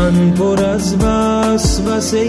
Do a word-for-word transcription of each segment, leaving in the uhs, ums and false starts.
من پر از وسوسه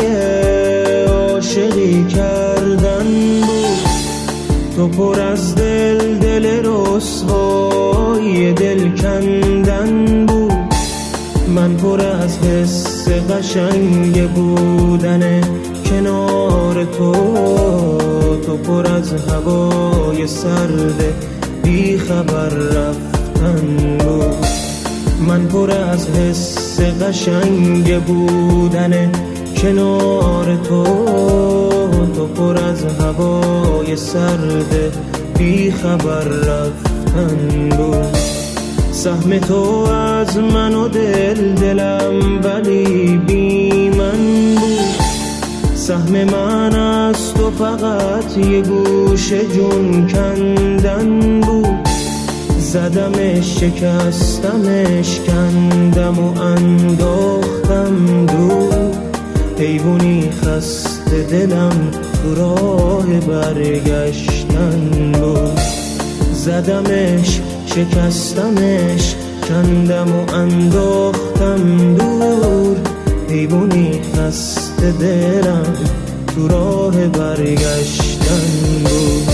عاشقی کردن بود، تو پر از دل دل رسوای دل کندن بود. من پر از حس قشنگ بودن کنار تو، تو پر از هوای سرد بی خبر رفتن بود. من پر از حس قشنگ بودن کنار تو، تو پر از هوای سرد بی خبر رفتن بود. سهم تو از من و دل دلم ولی بی من بود، سهم من از تو فقط یه گوش جون کندن بود. زدمش شکستمش کندم و انداختم دور، حیوانی خسته دلم تو راه برگشتن بود. زدمش شکستمش کندم و انداختم دور، حیوانی خسته دلم تو راه برگشتن بود.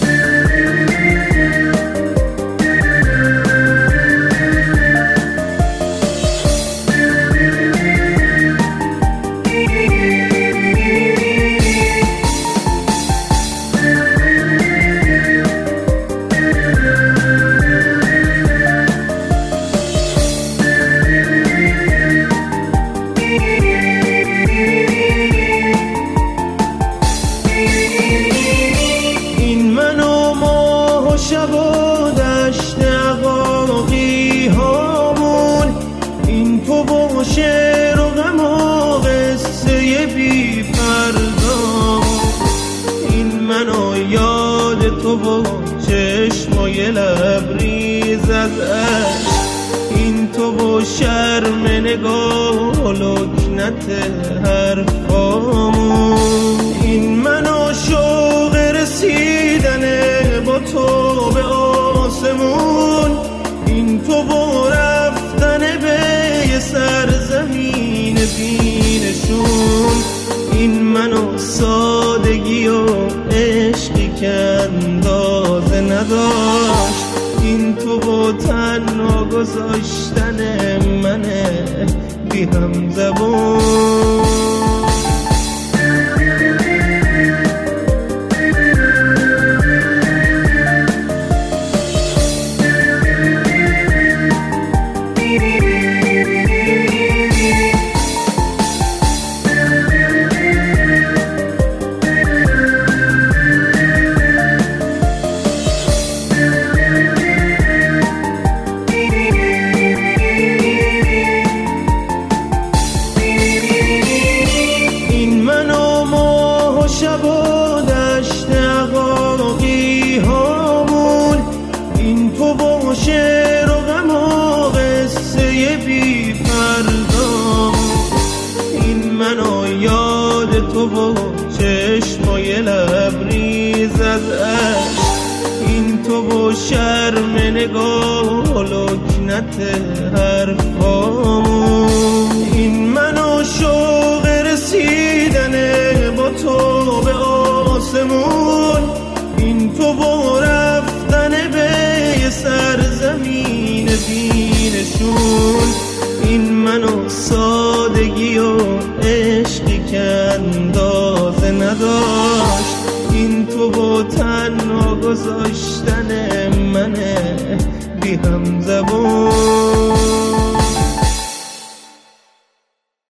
شب و دشت عقاقی هامون، این تو با شعر و غم و قصه بی پردامون. این من و یاد تو با چشمای لبریز از عشق، این تو با شرم نگاه و لکنت حرفامون. این من و شوق رسیدن با تو به آسمون، این تو با رفتن به یه سرزمین بینشون. این من و سادگی و عشقی که اندازه نداشت، این تو با تنها گذاشتن من بی هم زبون. شب و دشت عقاقی هامون، این تو با شعر و غم و قصه بی پردامون. این من و یاد تو با چشمای لبریز از عشق، این تو با شرم نگاه و لکنت حرفامون. این من و شوق رسیدن با تو به آسمون، این تو با رفتن به یه سرزمین بینشون. این من و سادگی و عشقی که اندازه نداشت، این تو با تنها گذاشتن من بی هم زبون.